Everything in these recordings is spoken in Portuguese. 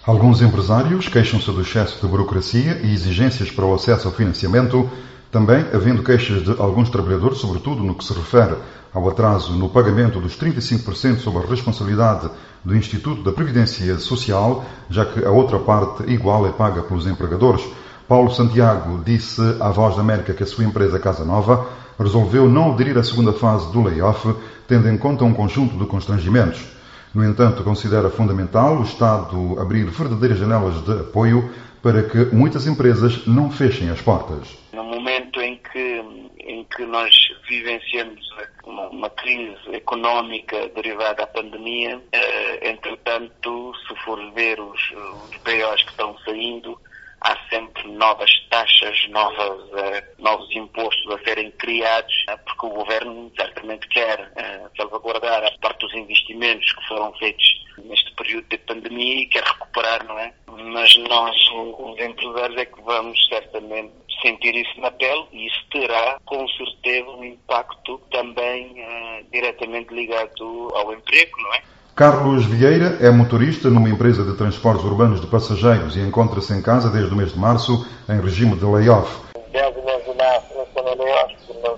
Alguns empresários queixam-se do excesso de burocracia e exigências para o acesso ao financiamento, também havendo queixas de alguns trabalhadores, sobretudo no que se refere ao atraso no pagamento dos 35% sob a responsabilidade do Instituto da Previdência Social, já que a outra parte igual é paga pelos empregadores. Paulo Santiago disse à Voz da América que a sua empresa Casa Nova resolveu não aderir à segunda fase do layoff, tendo em conta um conjunto de constrangimentos. No entanto, considera fundamental o Estado abrir verdadeiras janelas de apoio para que muitas empresas não fechem as portas. No momento em que nós vivenciamos uma crise económica derivada da pandemia, entretanto, se for ver os POs que estão saindo, há sempre novas taxas, novos impostos a serem criados, porque o Governo certamente quer salvaguardar a parte dos investimentos que foram feitos neste período de pandemia e quer recuperar, não é? Mas nós, os empresários, é que vamos certamente sentir isso na pele e isso terá, com certeza, um impacto também diretamente ligado ao emprego, não é? Carlos Vieira é motorista numa empresa de transportes urbanos de passageiros e encontra-se em casa desde o mês de março em regime de layoff. Desde o mês de março estou no layoff,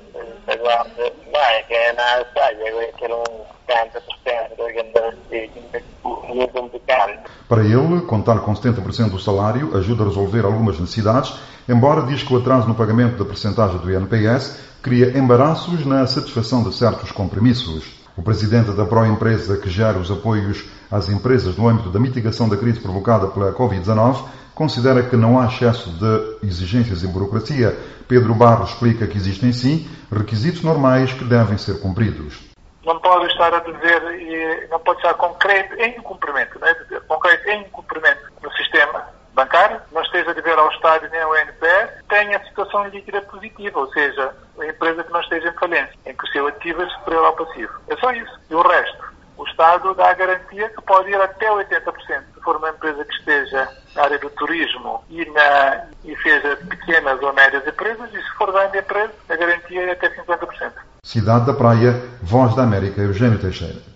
Para ele, contar com 70% do salário ajuda a resolver algumas necessidades, embora diz que o atraso no pagamento da percentagem do INPS cria embaraços na satisfação de certos compromissos. O presidente da Proempresa, que gera os apoios às empresas no âmbito da mitigação da crise provocada pela Covid-19, considera que não há excesso de exigências e burocracia. Pedro Barros explica que existem, sim, requisitos normais que devem ser cumpridos. Não pode estar a dizer, e não pode estar concreto em cumprimento, não é? Dizer concreto em cumprimento no sistema bancário, não esteja a dever ao Estado nem ao INPS, tenha a situação líquida positiva, ou seja, a empresa que não esteja em falência, em que o seu ativo é superior ao passivo. É só isso. E o resto, o Estado dá a garantia que pode ir até 80%. Se for uma empresa que esteja na área do turismo e seja pequenas ou médias empresas, e se for grande empresa, a garantia é até 50%. Cidade da Praia, Voz da América, Eugênio Teixeira.